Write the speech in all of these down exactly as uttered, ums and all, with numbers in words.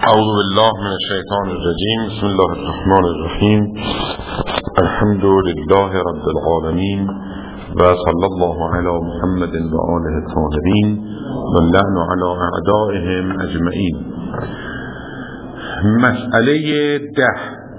اعوذ بالله من الشیطان الرجیم. بسم الله الرحمن الرحیم. الحمد لله رب العالمین و صلی الله علی محمد و آله الطاهرین و اللعن علی اعدائهم اجمعین. مسئله ده: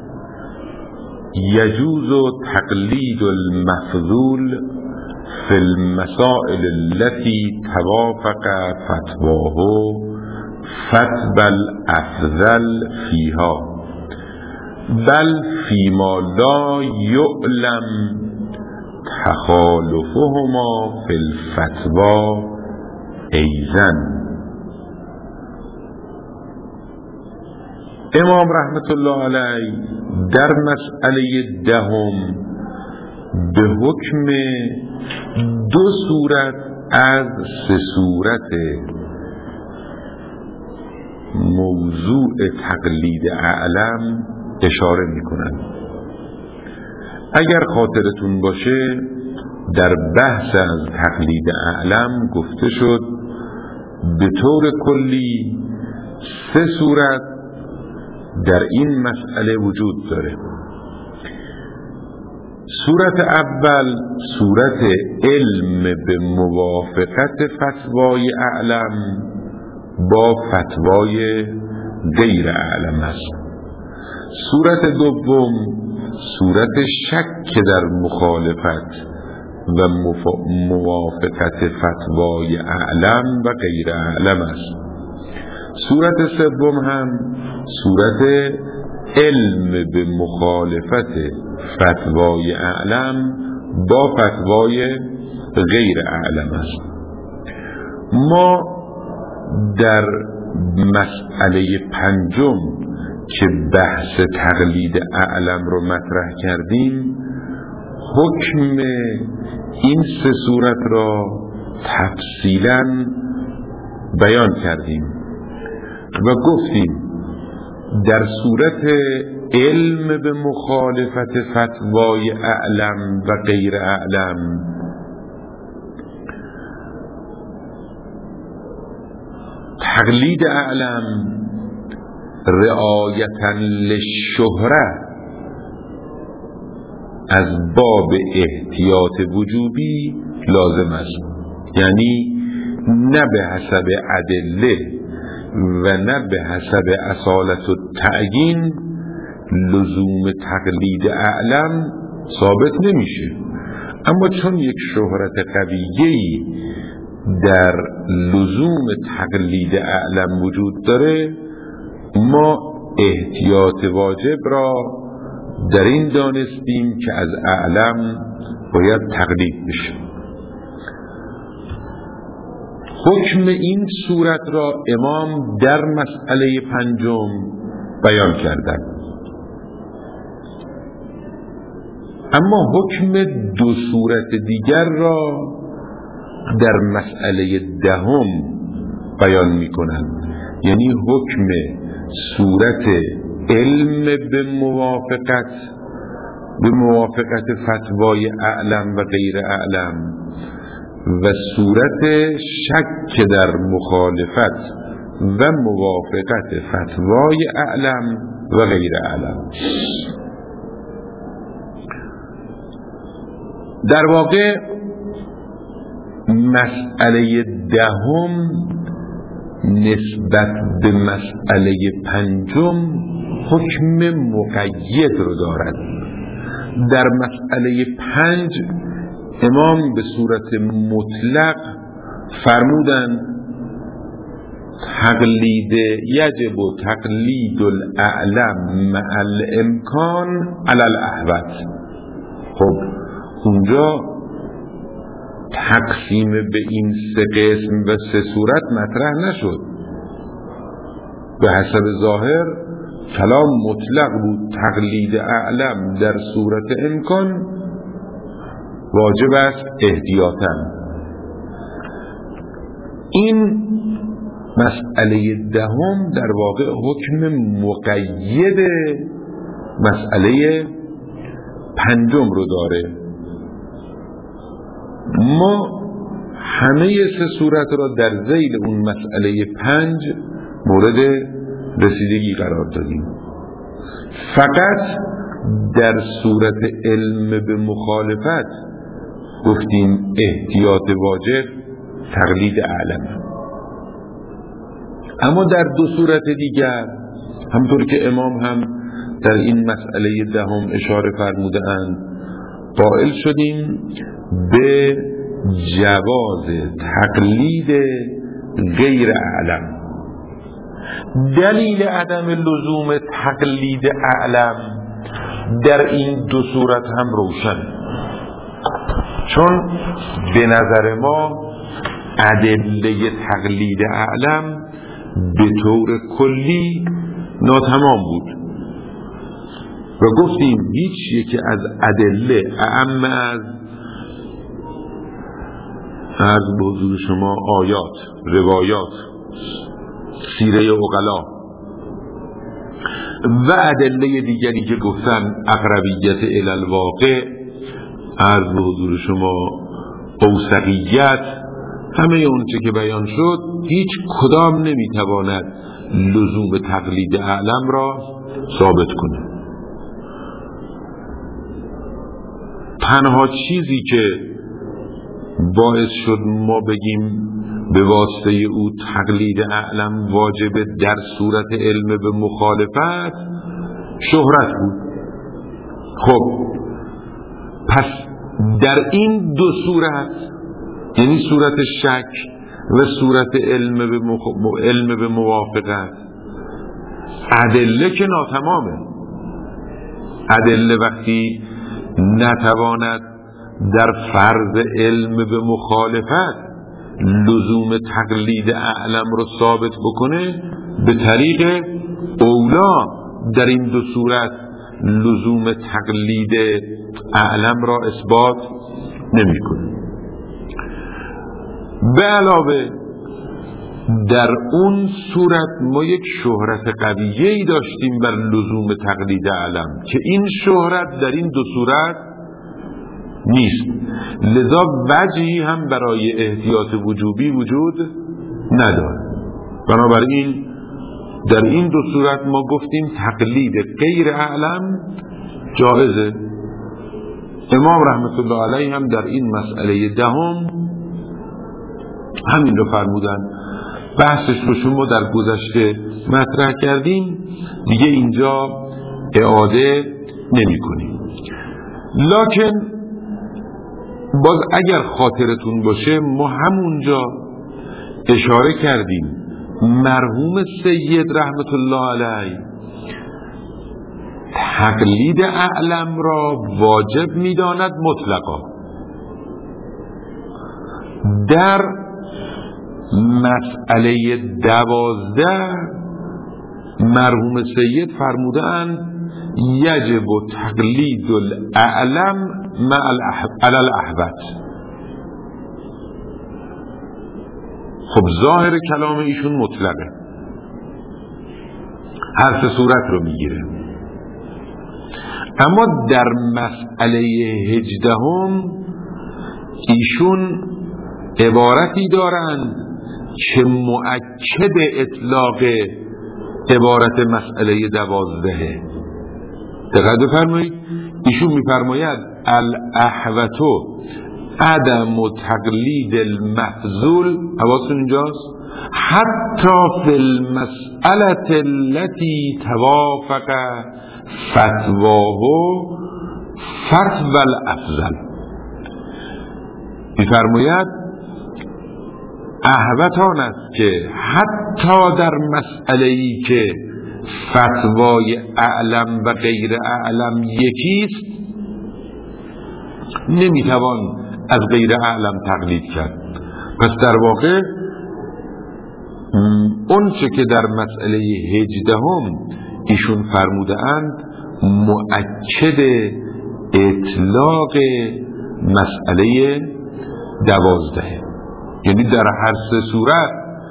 یجوز تقلید المفضول فی المسائل التي توافق فتواه فتوى الافضل فيها بل فيما لا يعلم تخالفهما في الفتوى ایزن. امام رحمت الله علیه در مسئله دهم به حکم دو صورت از سه صورت موضوع تقلید اعلم اشاره می کنند. اگر خاطرتون باشه در بحث از تقلید اعلم گفته شد به طور کلی سه صورت در این مسئله وجود داره. صورت اول صورت علم به موافقت فتوای اعلم با فتوای غیر اعلم است. صورت دوم صورت شک در مخالفت و موافقت فتوای اعلم و غیر اعلم است. صورت سوم هم صورت علم به مخالفت فتوای اعلم با فتوای غیر اعلم است. ما در مسئله پنجم که بحث تقلید اعلم رو مطرح کردیم حکم این سه صورت را تفصیلاً بیان کردیم و گفتیم در صورت علم به مخالفت فتوای اعلم و غیر اعلم تقلید اعلم رعایتاً للشهره از باب احتیاط وجوبی لازم است، یعنی نه به حسب ادله و نه به حسب اصالت و تعیین لزوم تقلید اعلم ثابت نمیشه، اما چون یک شهرت قویه‌ای در لزوم تقلید اعلم وجود داره ما احتیاط واجب را در این دانستیم که از اعلم باید تقلید بشه. حکم این صورت را امام در مسئله پنجم بیان کردند. اما حکم دو صورت دیگر را در مسئله دهم بیان می کنند، یعنی حکم صورت علم به موافقت به موافقت فتوای اعلم و غیر اعلم و صورت شک در مخالفت و موافقت فتوای اعلم و غیر اعلم. در واقع مسئله دهم نسبت به مسئله پنجم حکم مقید رو دارد. در مسئله پنج امام به صورت مطلق فرمودند تقلید یجب و تقلید الاعلم مع الامکان علی الاحوط. خب اونجا تقسیم به این سه قسم و سه صورت مطرح نشد. به حسب ظاهر کلام مطلق بود، تقلید اعلم در صورت امکان واجب است احتیاطاً. این مسئله دهم در واقع حکم مقید مسئله پنجم رو داره. ما همه سه صورت را در ذیل اون مسئله پنج مورد رسیدگی قرار دادیم. فقط در صورت علم به مخالفت گفتیم احتیاط واجب تقلید اعلم. اما در دو صورت دیگر همطور که امام هم در این مسئله دهم اشاره فرمودند قائل شدیم به جواز تقلید غیر اعلم. دلیل عدم لزوم تقلید اعلم در این دو صورت هم روشن، چون به نظر ما ادله تقلید اعلم به طور کلی ناتمام بود و گفتیم هیچ یکی از ادله اعم از عرض به حضور شما آیات، روایات، سیره عقلا و ادله دیگری که گفتن اقربیت الی الواقع، عرض به حضور شما اوثقیت، همه اون چه که بیان شد هیچ کدام نمیتواند لزوم تقلید اعلم را ثابت کنه. تنها چیزی که باعث شد ما بگیم به واسطه او تقلید اعلم واجب در صورت علم به مخالفت شهرت بود. خب پس در این دو صورت، یعنی صورت شک و صورت علم به, مخ... علم به موافقت، ادله که ناتمامه. ادله وقتی نتواند در فرض علم به مخالفت لزوم تقلید اعلم رو ثابت بکنه، به طریق اولا در این دو صورت لزوم تقلید اعلم را اثبات نمی کنه. به علاوه در اون صورت ما یک شهرت قویه‌ای داشتیم بر لزوم تقلید اعلم که این شهرت در این دو صورت نیست، لذا وجهی هم برای احتیاط وجوبی وجود نداره. بنابراین در این دو صورت ما گفتیم تقلید غیر اعلم جایزه. امام رحمت الله علیه هم در این مسئله دهم همین رو فرمودن. بحثش رو شما در گذشته مطرح کردیم، دیگه اینجا اعاده نمی کنیم. لکن باز اگر خاطرتون باشه ما همونجا اشاره کردیم مرحوم سید رحمت الله علیه تقلید اعلم را واجب می‌داند مطلقا. در مسئله دوازده مرحوم سید فرمودند یجب تقلید الاعلم مع الاحوط. خب ظاهر کلام ایشون مطلقه، هر سه صورت رو میگیره. اما در مسئله هجدهم ایشون عبارتی دارند که مؤکد اطلاق عبارت مسئله دوازدهه. دقت بفرمایید، ایشون میفرماید الاحوط عدم تقلید المحذول، حواستون اینجاست، حتی فی المسئله التي توافق فتواه فتوى الافضل. میفرماید احوط آن است که حتی در مسئله ای که فتوای اعلم و غیر اعلم یکیست نمیتوان از غیر اعلم تقلید کرد. پس در واقع اون چه که در مسئله هجدهم ایشون فرموده اند مؤکد اطلاق مسئله دوازده، یعنی در هر سه صورت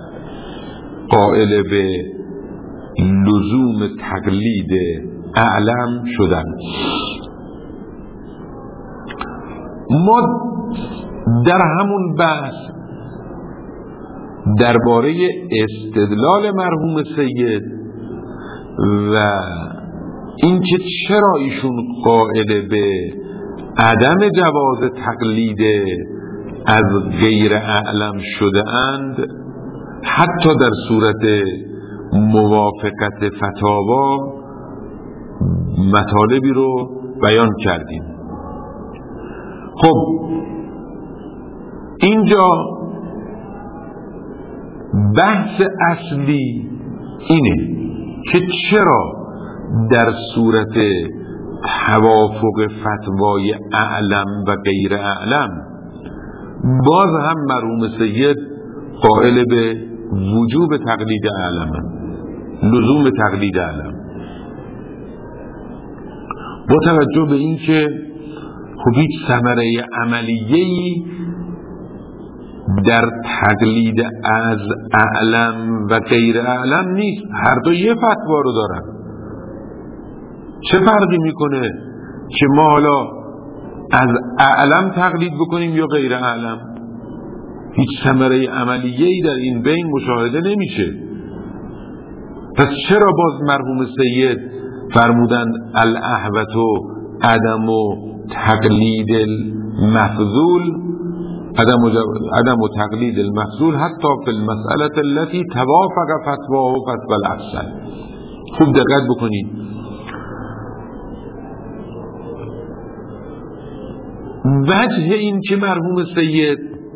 قائل به لزوم تقلید اعلم شدن. ما در همون بحث درباره استدلال مرحوم سید و اینکه چرا ایشون قائل به عدم جواز تقلید از غیر اعلم شده اند، حتی در صورت موافقت فتاوا مطالبی رو بیان کردیم. خب اینجا بحث اصلی اینه که چرا در صورت توافق فتوای اعلم و غیر اعلم باز هم مرحوم سید قائل به وجوب تقلید اعلم، لزوم تقلید اعلم، با توجه به این که خب هیچ ثمره عملیه‌ای در تقلید از اعلم و غیر اعلم نیست. هر دو یه فتوا رو دارن. چه فرقی میکنه که ما حالا از اعلم تقلید بکنیم یا غیر اعلم؟ هیچ ثمره عملیه‌ای در این بین مشاهده نمیشه. پس چرا باز مرحوم سید فرمودن الاحوط عدم تقلید المفضول، عدم عدم تقلید المفضول حتی فی المسئله التي توافق فتواه فتوى الافضل. خوب دقت بکنید. وجه این که مرحوم سید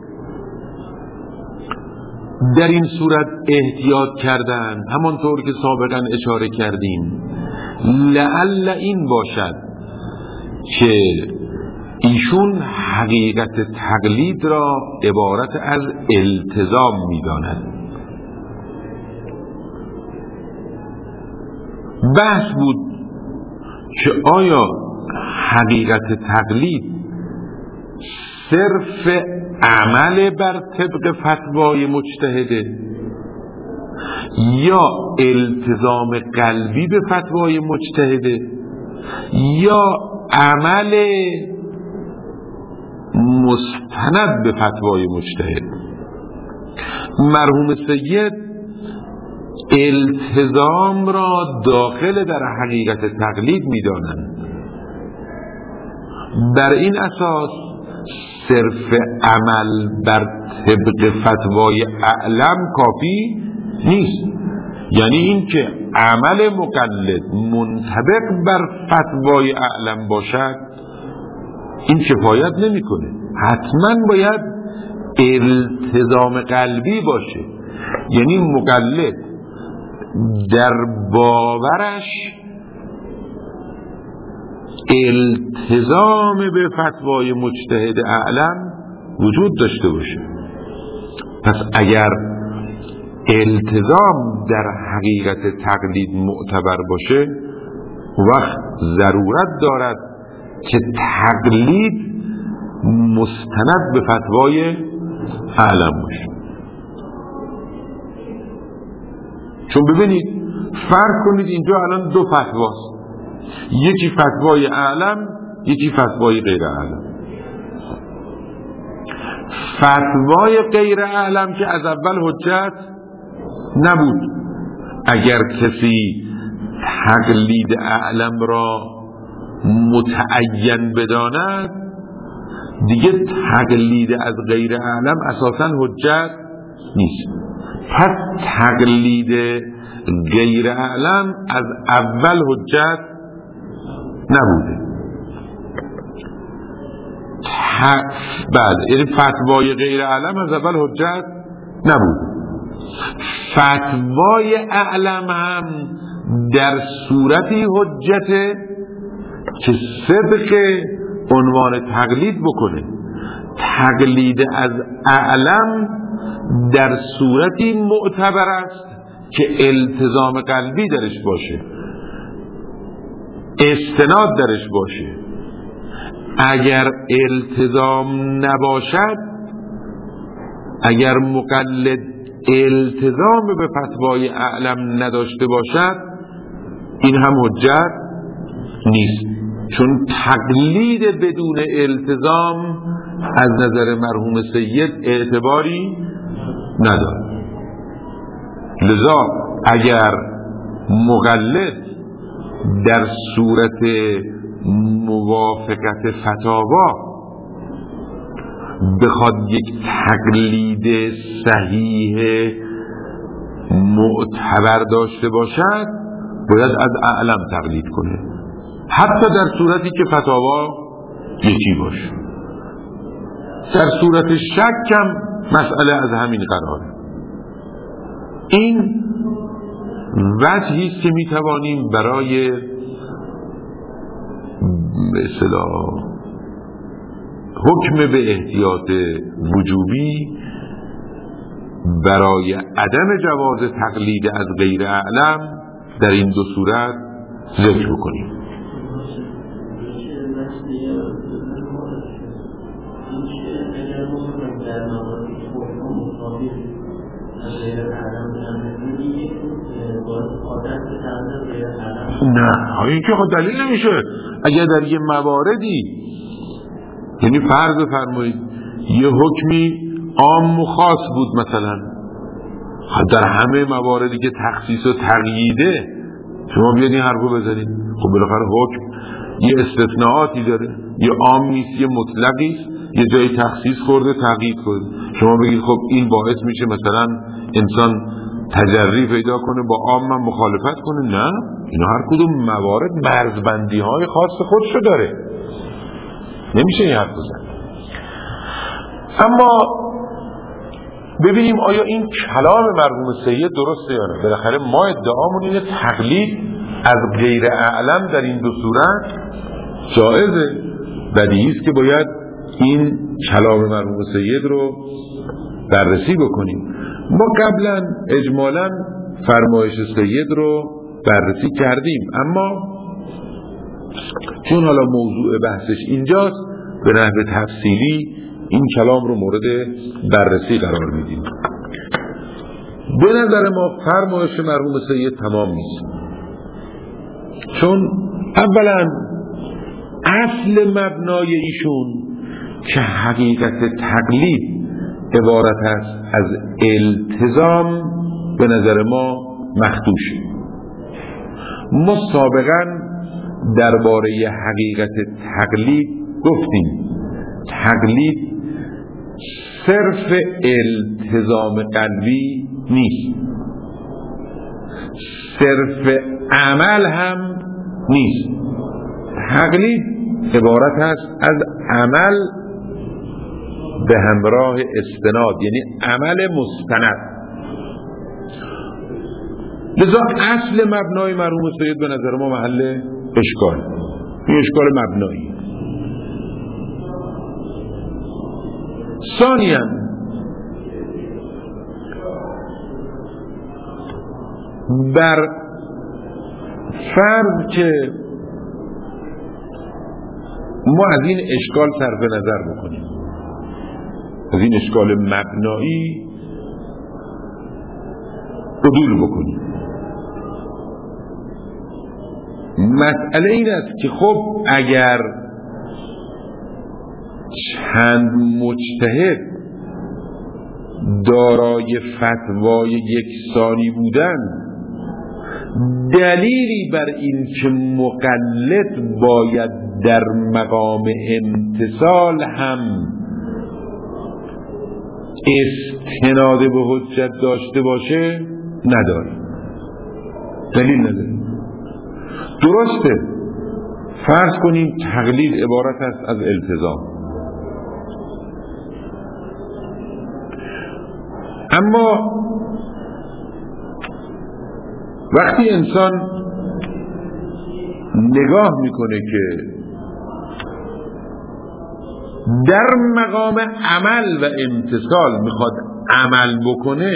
در این صورت احتیاط کردن، همانطور که سابقا اشاره کردیم، لعل این باشد که ایشون حقیقت تقلید را عبارت از التزام می‌داند. بحث بود که آیا حقیقت تقلید صرف عمل بر طبق فتوای مجتهده یا التزام قلبی به فتوای مجتهده یا عمل مستند به فتوای مجتهد. مرحوم سید التزام را داخل در حقیقت تقلید می‌دانند. بر این اساس صرف عمل بر طبق فتوای اعلم کافی نیست. یعنی این که عمل مقلد منطبق بر فتوای اعلم باشد این کفایت نمی‌کنه. حتما باید التزام قلبی باشه. یعنی مقلد در باورش التزام به فتوای مجتهد اعلم وجود داشته باشه. پس اگر التزام در حقیقت تقلید معتبر باشه، وقت ضرورت دارد که تقلید مستند به فتوای اعلم باشه. چون ببینید فرق کنید اینجا الان دو فتواست، یکی فتوای اعلم یکی فتوای غیر اعلم. فتوای غیر اعلم که از اول حجت نبود. اگر کسی تقلید اعلم را متعین بداند دیگه تقلید از غیر اعلم اساساً حجت نیست. پس تقلید غیر اعلم از اول حجت نبوده. بعد یعنی فتوای غیر اعلم از اول حجت نبوده. فتوای اعلم هم در صورتی حجته که صدق عنوان تقلید بکنه. تقلید از اعلم در صورتی معتبر است که التزام قلبی درش باشه، استناد درش باشه. اگر التزام نباشد، اگر مقلد التزام به فتوای اعلم نداشته باشد، این هم حجت نیست. چون تقلید بدون التزام از نظر مرحوم سید اعتباری نداره. لذا اگر مقلد در صورت موافقت فتاوا بخواد یک تقلید صحیح معتبر داشته باشد باید از اعلم تقلید کنه، حتی در صورتی که فتاوا یکی باشه. در صورت شک هم مسئله از همین قراره. این وجهی است که میتوانیم برای به اصطلاح حکم به احتیاط وجوبی برای عدم جواز تقلید از غیر اعلم در این دو صورت ذکر بکنیم. نه این که خود دلیل نمیشه. اگر در یه مواردی، یعنی فرض بفرمایید یه حکمی عام و خاص بود، مثلا در همه مواردی که تخصیص و تقییده شما بیاد این حرفو بزنید، خب بالاخره حکم یه استثناءاتی داره، یه عام نیست یه مطلقی است، یه جایی تخصیص خورده تقیید کرده. شما بگید خب این باعث میشه مثلا انسان تجری پیدا کنه با عام من مخالفت کنه. نه، اینا هر کدوم موارد مرزبندی های خاص خودشو داره، نمیشه این حرف بزن. اما ببینیم آیا این کلام مرحوم سید درسته یا نه. بالاخره ما ادعامون اینه تقلید از غیر اعلم در این دو صورت جائزه. بدیهی است که باید این کلام مرحوم سید رو بررسی بکنیم. ما قبلا اجمالا فرمایش سید رو بررسی کردیم، اما چون حالا موضوع بحثش اینجاست به نحو تفصیلی این کلام رو مورد بررسی قرار میدیم. به نظر ما فرمایش مرحوم سید تمام نیست، چون اولا اصل مبنای ایشون که حقیقت تقلید عبارت است از التزام به نظر ما مخدوش. ما سابقا درباره حقیقت تقلید گفتیم تقلید صرف التزام قلبی نیست، صرف عمل هم نیست. تقلید عبارت است از عمل به همراه استناد، یعنی عمل مستند. لذا اصل مبنای مرحوم سید به نظر ما محل اشکال، این اشکال مبنایی. ثانیاً بر فرض که ما از این اشکال صرف نظر بکنیم، از این اشکال مبنایی عدول بکنیم، مسئله این است که خب اگر چند مجتهد دارای فتوای یکسانی بودند، دلیلی بر این که مقلد باید در مقام امتثال هم استناد به حجت داشته باشه نداره، دلیل نداره. درسته فرض کنیم تقلید عبارت است از التزام، اما وقتی انسان نگاه میکنه که در مقام عمل و امتثال میخواد عمل بکنه،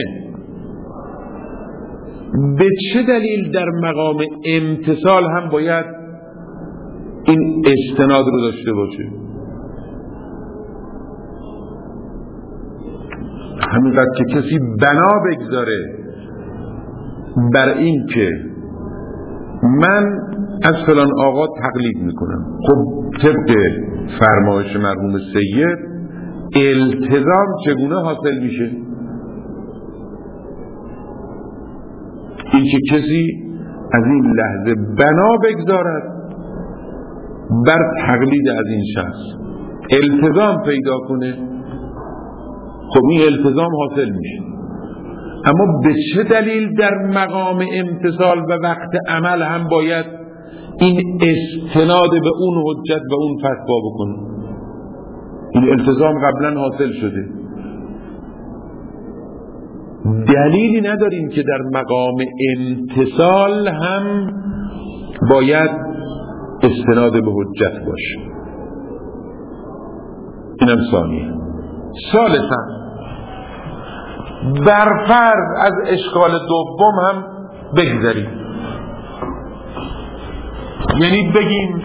به چه دلیل در مقام امتثال هم باید این استناد رو داشته باشه؟ همینقدر که کسی بنا بگذاره بر این که من از فلان آقا تقلید میکنم، خب طبق فرمایش مرحوم سید التزام چگونه حاصل میشه؟ این که کسی از این لحظه بنا بگذارد بر تقلید از این شخص، التزام پیدا کنه، خب این التزام حاصل میشه. اما به چه دلیل در مقام امتثال و وقت عمل هم باید این استناد به اون حجت و اون فتوا بکنه؟ این التزام قبلا حاصل شده، دلیلی نداریم که در مقام امتثال هم باید استناد به حجت باشه. اینم ثانیه. ثالثا، بر فرض از اشکال دوم هم بگذاریم، یعنی بگیم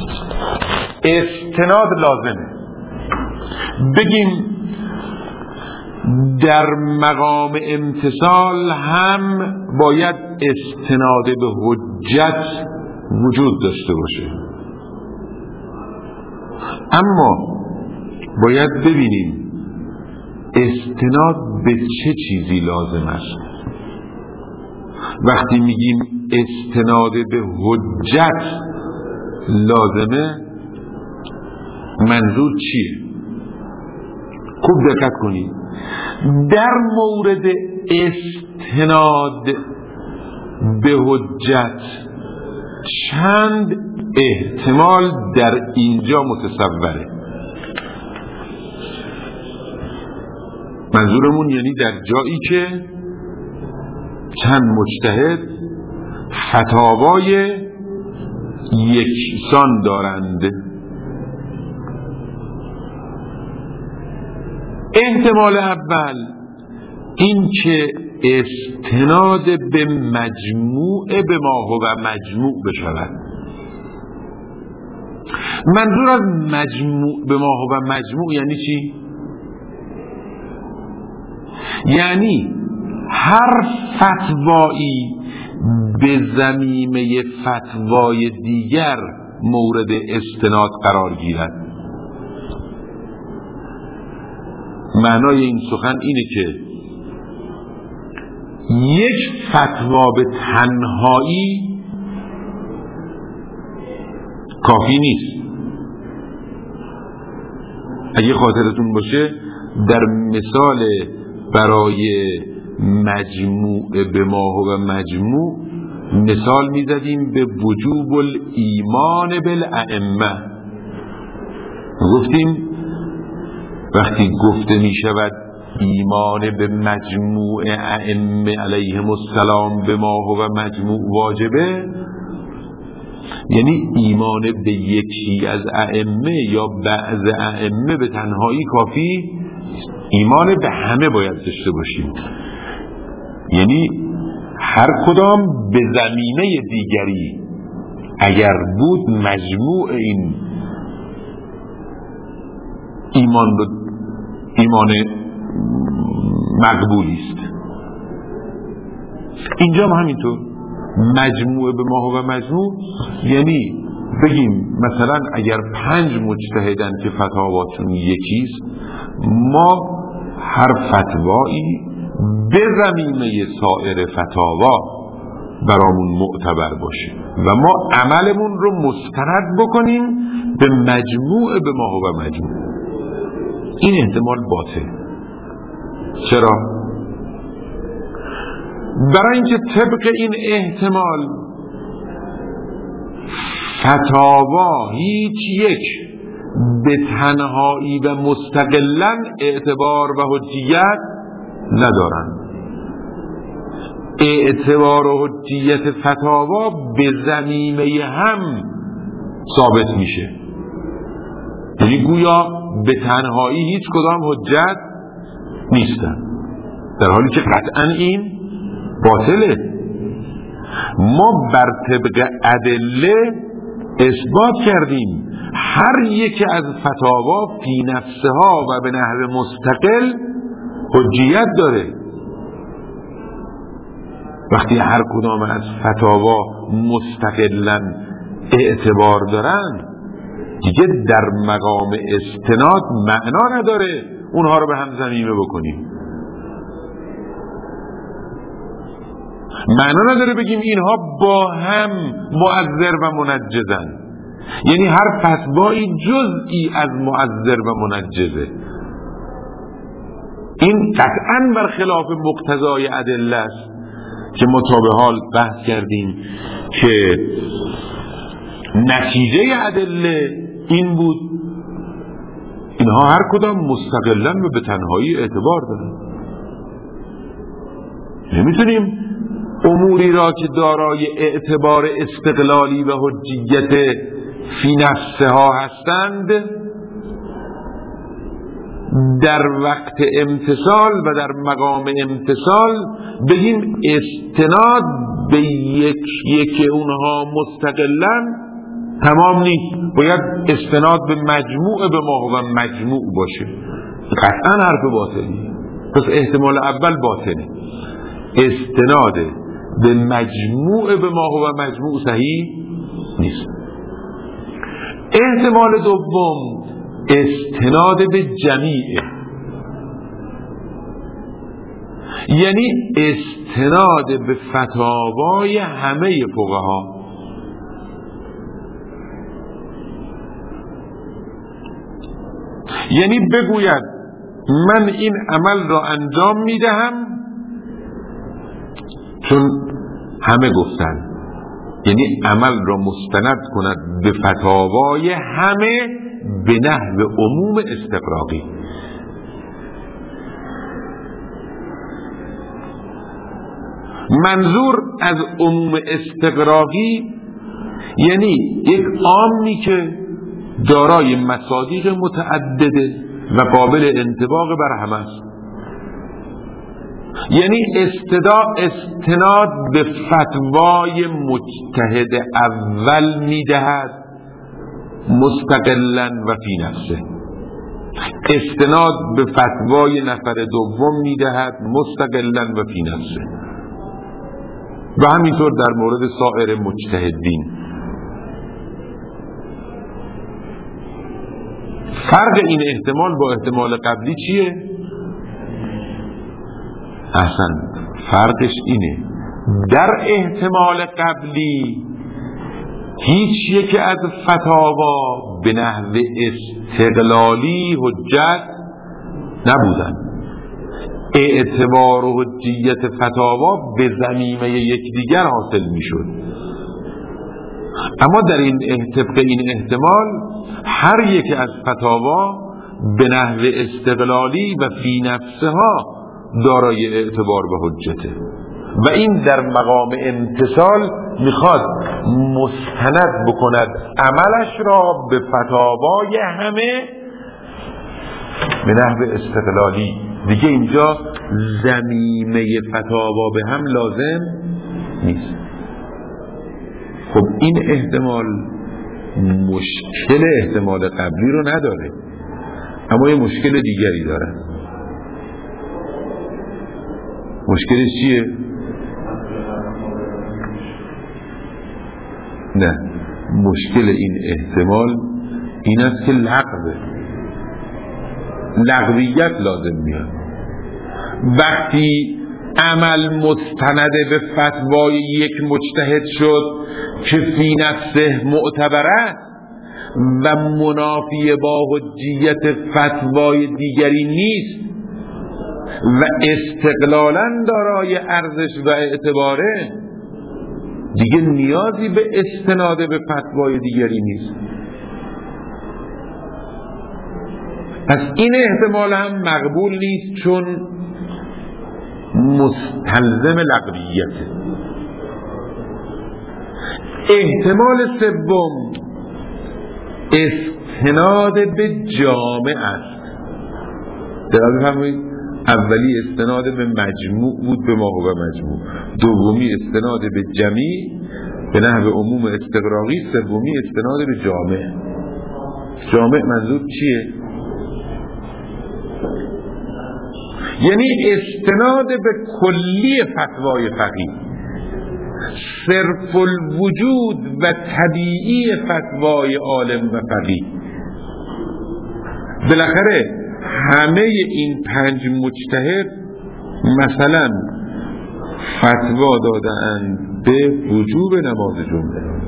استناد لازمه، بگیم در مقام امتثال هم باید استناد به حجت وجود داشته باشه. اما باید ببینیم استناد به چه چیزی لازم است. وقتی میگیم استناد به حجت لازمه، منظور چیه؟ خوب دقت کنید. در مورد استناد به حجت چند احتمال در اینجا متصوره. منظورمون یعنی در جایی که چند مجتهد فتاوای یکسان دارند. احتمال اول این که استناد به مجموع به ما هو مجموع بشود. منظور از مجموع به ما هو مجموع یعنی چی؟ یعنی هر فتوایی به ضمیمه فتوای دیگر مورد استناد قرار گیرد. معنای این سخن اینه که یک فتوا به تنهایی کافی نیست. اگه خاطرتون باشه در مثال برای مجموع به ما و مجموع مثال میزدیم به وجوب الایمان بالائمه. گفتیم وقتی گفته می شود ایمان به مجموع ائمه علیهم السلام به ما و مجموع واجبه، یعنی ایمان به یکی از ائمه یا بعض ائمه به تنهایی کافی، ایمان به همه باید داشته باشیم. یعنی هر کدام به زمینه دیگری اگر بود مجموع این ایمان به ایمان مقبولی است. اینجا هم همینطور مجموع به ما و مجموع، یعنی بگیم مثلا اگر پنج مجتهدن که فتاواتون یکیست، ما هر فتوایی به زمینه سایر فتاوا برامون معتبر باشه و ما عملمون رو مستند بکنیم به مجموع به ما و مجموع. این احتمال باطل. چرا؟ برای اینکه طبق این احتمال فتاوا هیچ یک به تنهایی و مستقلاً اعتبار و حجیت ندارند. اعتبار و حجیت فتاوا به ضمیمه هم ثابت میشه. یعنی گویا به تنهایی هیچ کدام حجت نیستن، در حالی که قطعاً این باطله. ما بر طبق ادله اثبات کردیم هر یک از فتاوا فی نفسها و به نحو مستقل حجیت داره. وقتی هر کدام از فتاوا مستقلاً اعتبار دارن، دیگه در مقام استناد معنا نداره اونها رو به هم ضمیمه بکنیم. معنا نداره بگیم اینها با هم مؤثر و منجزن، یعنی هر فتوایی جزئی از مؤثر و منجزه. این قطعاً برخلاف مقتضای ادله است که ما تا به حال بحث کردیم که نتیجه ادله این بود اینها هر کدام مستقلاً و به تنهایی اعتبار دارن. نمیتونیم اموری را که دارای اعتبار استقلالی و حجیت فی نفسها هستند در وقت امتثال و در مقام امتثال بگیم استناد به یک یک اونها مستقلاً تمام نیست، باید استناد به مجموع به ما و مجموع باشه. قطعاً حرف باطلی، پس احتمال اول باطلی، استناد به مجموع به ما و مجموع صحیح نیست. احتمال دوم استناد به جمیع، یعنی استناد به فتاوای همه فقها. یعنی بگوید من این عمل را انجام میدهم چون همه گفتن، یعنی عمل را مستند کند به فتاوای همه به نحو عموم استقراقی. منظور از عموم استقراقی یعنی یک عامی که دارای مصادیق متعدده و قابل انطباق بر همه است، یعنی استدا استناد به فتوای مجتهد اول میدهد مستقلا و فی نفسه، استناد به فتوای نفر دوم میدهد مستقلا و فی نفسه، و همینطور در مورد سایر مجتهدین. فرق این احتمال با احتمال قبلی چیه؟ احسن، فرقش اینه در احتمال قبلی هیچ یک از فتاوا به نحو استقلالی حجت نبودن، اعتبار و حجیت فتاوا به ضمیمه یکدیگر حاصل میشد. اما در این طبق این احتمال هر یک از فتاوا به نحو استقلالی و فی نفسها دارای اعتبار و حجته، و این در مقام امتثال میخواد مستند بکند عملش را به فتاوای همه به نحو استقلالی. دیگه اینجا ضمیمه فتاوا به هم لازم نیست. خب این احتمال مشکل احتمال قبلی رو نداره، اما یه مشکل دیگری داره. مشکلش چیه؟ نه، مشکل این احتمال این است که لغوه، لغویت لازم میاد. وقتی عمل مستند به فتوای یک مجتهد شد که فی نفسه معتبر است و منافی با حجیت فتوای دیگری نیست و استقلالاً دارای ارزش و اعتباره، دیگه نیازی به استناد به فتوای دیگری نیست. پس این احتمال هم مقبول نیست چون مستلزم لغویته. احتمال سوم استناد به جامع است. دقیق بفرمایید، اولی استناد به مجموع بود به ما و مجموع، دومی استناد به جمیع به نحو عموم استقراقی، سومی استناد به جامع. جامع منظور چیه؟ یعنی استناد به کلی فتوای فقیه، صرف الوجود و طبیعی فتوای عالم و فقیه. بالاخره همه این پنج مجتهد مثلا فتوا دادند به وجوب نماز جمعه.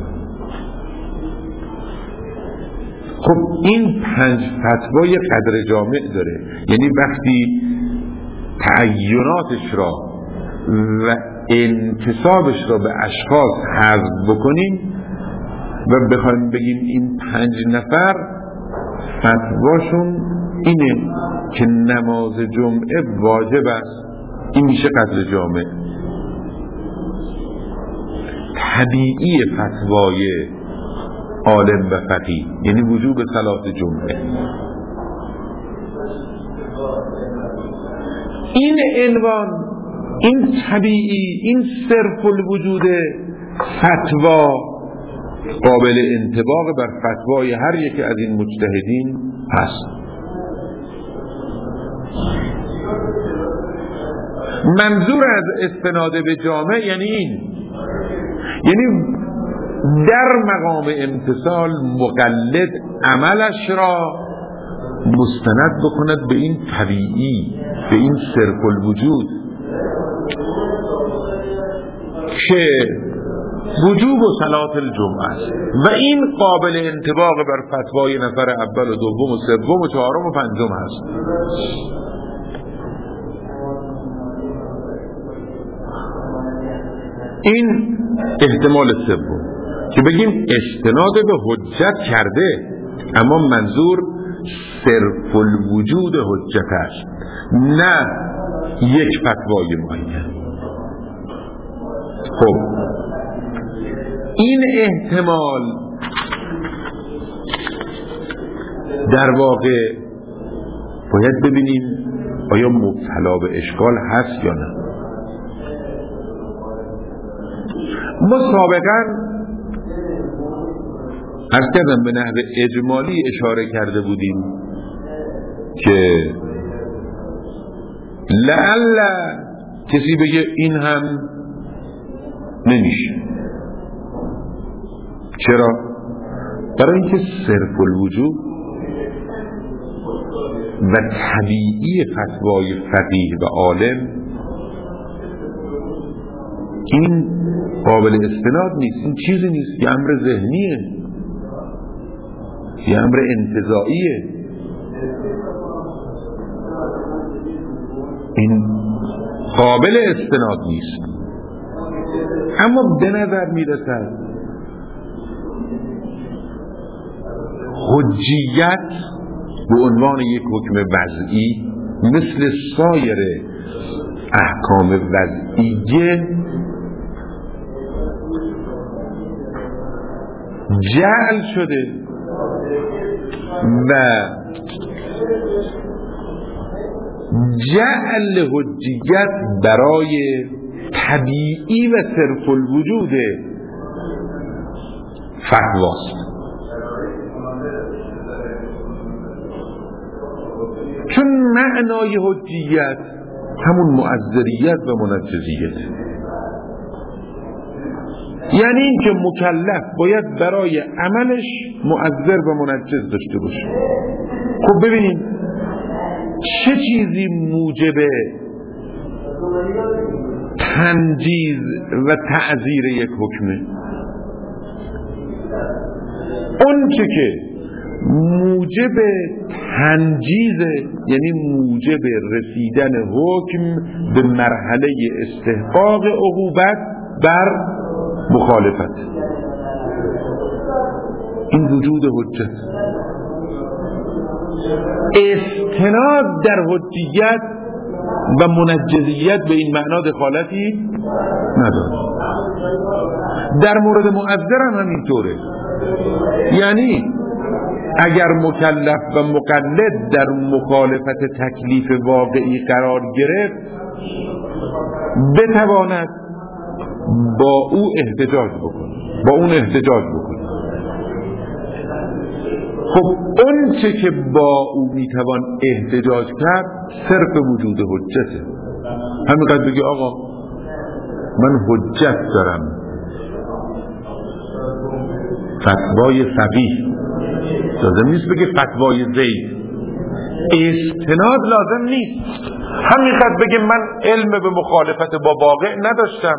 خب این پنج فتوا یه قدر جامع داره، یعنی وقتی تعیناتش را و انتصابش را به اشخاص حذف بکنیم و بخوایم بگیم این پنج نفر فتواشون اینه که نماز جمعه واجب است، این میشه قدر جامع. طبیعی فتوای عالم و فقیه یعنی وجوب صلات جمعه. این عنوان، این طبیعی، این صرف الوجود فتوا قابل انطباق بر فتوای هر یکی از این مجتهدین هست. منظور از استناد به جامع یعنی این، یعنی در مقام امتثال مقلد عملش را مستند بکند به این طبیعی، به این صرف الوجود که وجوب و صلات الجمعه است و این قابل انطباق بر فتوای نفر اول و دوم و سوم و چهارم و پنجم است. این احتمال سوم که بگیم استناد به حجت کرده اما منظور صرف الوجود حجت است، نه یک فتوای معین. خب این احتمال در واقع باید ببینیم آیا مبتلا به اشکال هست یا نه. ما سابقا از کردم به نحو اجمالی اشاره کرده بودیم که لعل کسی بگه این هم نمیشه. چرا؟ برای اینکه صرف الوجود و طبیعی فتوای فقیه و عالم این قابل استناد نیست، این چیزی نیست، یه امر ذهنیه، یه امر انتزاعیه. این قابل استناد نیست. اما به نظر میرسد حجیت به عنوان یک حکم وضعی مثل سایر احکام وضعیه جعل شده و جعل حجیت برای طبیعی و صرف الوجود فتواست. چون معنای حجیت همون معذریت و منجزیت، یعنی این که مکلف باید برای عملش معذر و منجز داشته باشه. خب ببینیم چه چیزی موجب تنجیز و تعذیر یک حکمه؟ اون چه که موجب تنجیز یعنی موجب رسیدن حکم به مرحله استحقاق عقوبت بر مخالفت، این وجود حجت. استناد در حجیت و منجزیت به این معنا دخالتی نداره. در مورد معذر هم همینطوره، یعنی اگر مکلف و مقلد در مخالفت تکلیف واقعی قرار گرفت بتواند با او احتجاج بکنه، با اون احتجاج بکنه. خب اون چه که با او میتوان احتجاج کرد صرف وجود حجته. همینقدر بگی آقا من حجت دارم، فتوای فقیه، لازم نیست بگه فتوای زید. استناد لازم نیست، همین قد بگه من علم به مخالفت با واقع نداشتم،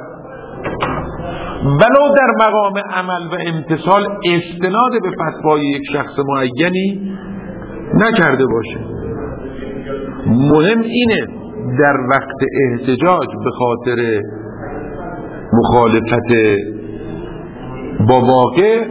ولو در مقام عمل و امتثال استناد به فتوای یک شخص معینی نکرده باشه. مهم اینه در وقت احتجاج به خاطر مخالفت با واقع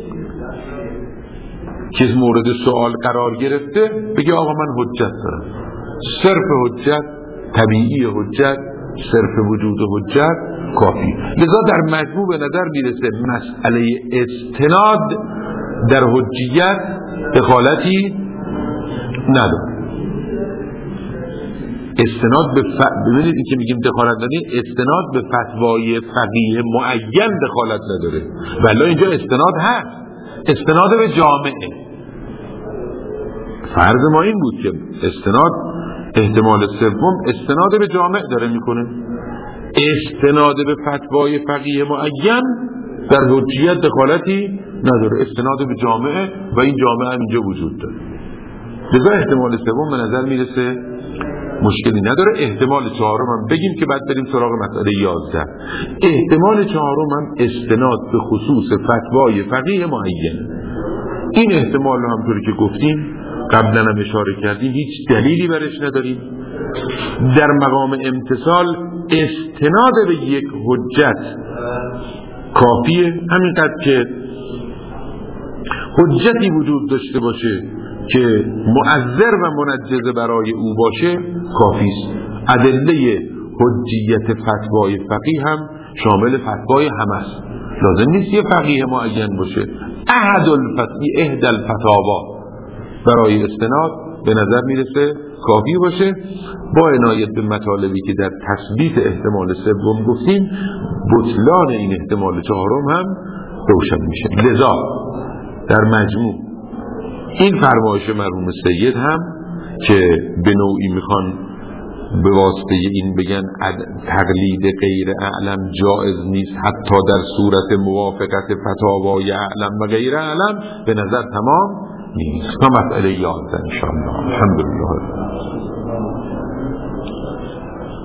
که مورد سوال قرار گرفته بگه آقا من حجت دارم. صرف حجت، طبیعی حجت، صرف وجود حجت کافی. لذا در مجموع به نظر میرسه مسئله استناد در حجیت دخالتی نداره. استناد به ف... ببینید این که میگیم دخالت نداره، استناد به فتوای فقیه معین دخالت نداره، ولی اینجا استناد هست، استناد به جامعه. فرض ما این بود که استناد احتمال سوم استناد به جامعه داره میکنه، استناد به فتوای فقیه معین در حجیت دخالتی نداره، استناد به جامعه و این جامعه هم اینجا وجود داره. لذا احتمال سوم به نظر میرسه مشکلی نداره. احتمال چهارم هم بگیم که بعد بریم سراغ مسئله یازده. احتمال چهارم هم استناد به خصوص فتوای فقیه معین. این احتمال رو همطوری که گفتیم قبلا هم اشاره کردیم هیچ دلیلی برش نداریم. در مقام امتثال استناد به یک حجت کافیه، همینقدر که حجتی وجود داشته باشه که مؤثر و منجز برای او باشه کافی است. ادله حجیت فتوای فقیه هم شامل فتوای همه است. لازم نیست یه فقیه معین باشه. احد الفتوی احد الفتاوا برای استناد به نظر میرسه کافی باشه. با عنایت به مطالبی که در تثبیت احتمال سوم گفتیم، بطلان این احتمال چهارم هم روشن میشه. لذا در مجموع این فرمایش مرحوم سید هم که به نوعی میخوان به واسطه این بگن تقلید غیر اعلم جائز نیست حتی در صورت موافقت فتاوای اعلم و غیر اعلم، به نظر تمام نیست. تا مسئله یازده انشاءالله. الحمدلله.